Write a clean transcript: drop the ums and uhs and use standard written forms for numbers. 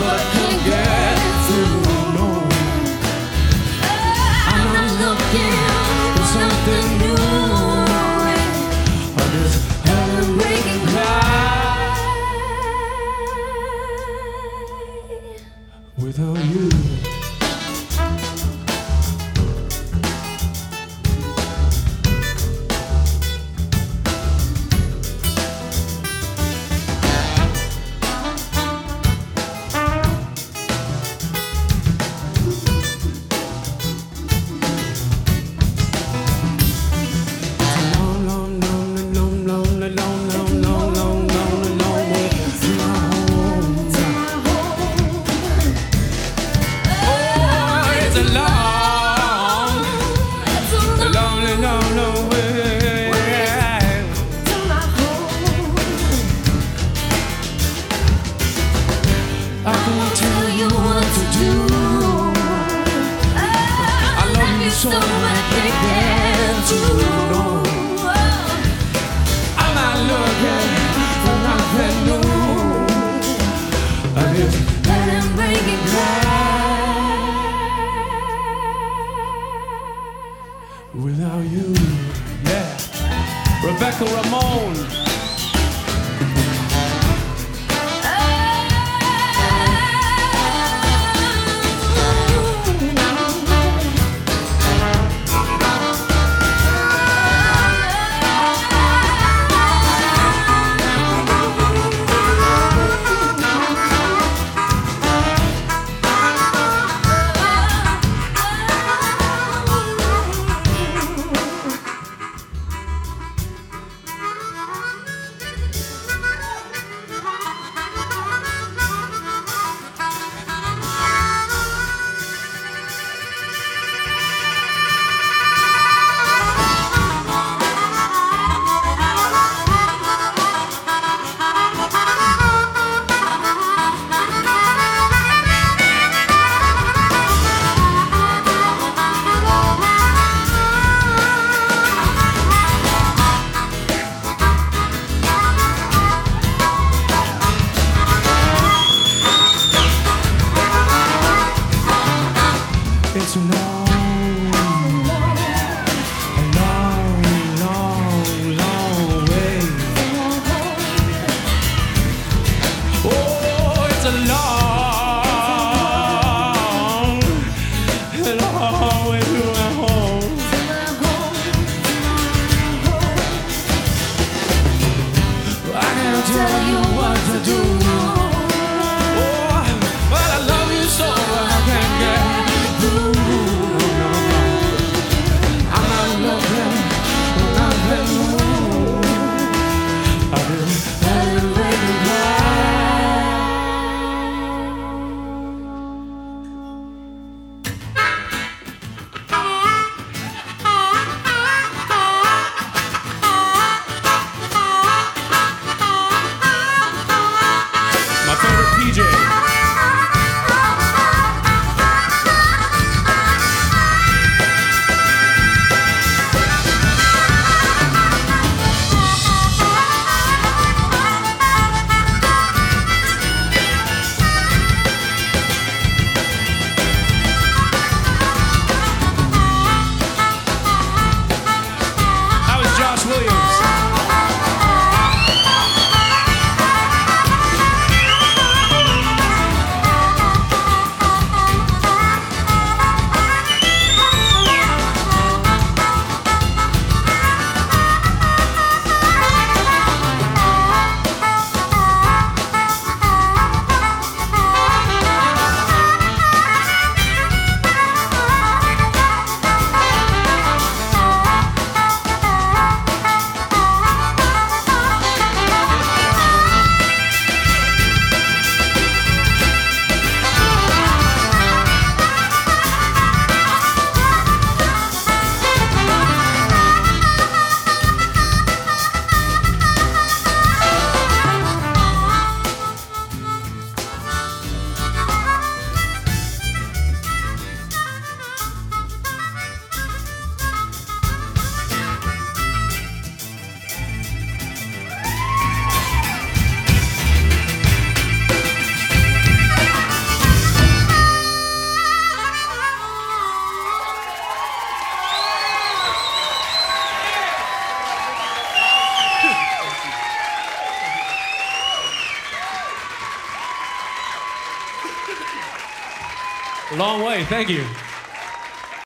I can't get through. No, I'm not looking for something new. I just haven't breaking right without you. So I can't get through. No, I'm not looking for nothing new. I just let him break it right without you. Yeah, Rebecca Ramone. It's a long, long way. Oh, it's a long way to my home. I can't tell you what to do. Oh, but I love you so I can't get. Long way. Thank you.